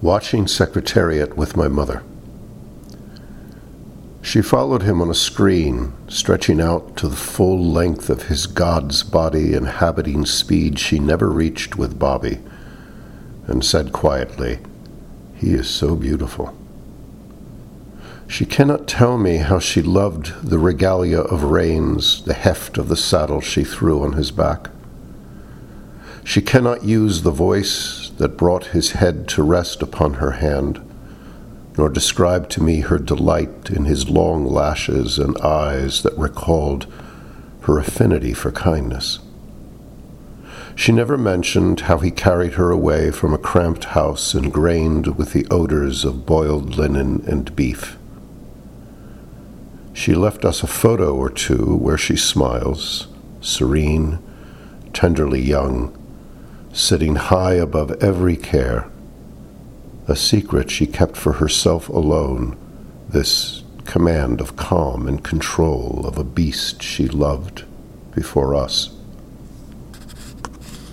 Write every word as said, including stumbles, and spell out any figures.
watching Secretariat with my mother. She followed him on a screen, stretching out to the full length of his god's body, inhabiting speed she never reached with Bobby, and said quietly, "He is so beautiful." She cannot tell me how she loved the regalia of reins, the heft of the saddle she threw on his back. She cannot use the voice that brought his head to rest upon her hand, nor describe to me her delight in his long lashes and eyes that recalled her affinity for kindness. She never mentioned how he carried her away from a cramped house ingrained with the odors of boiled linen and beef. She left us a photo or two where she smiles, serene, tenderly young, sitting high above every care, a secret she kept for herself alone, this command of calm and control of a beast she loved before us.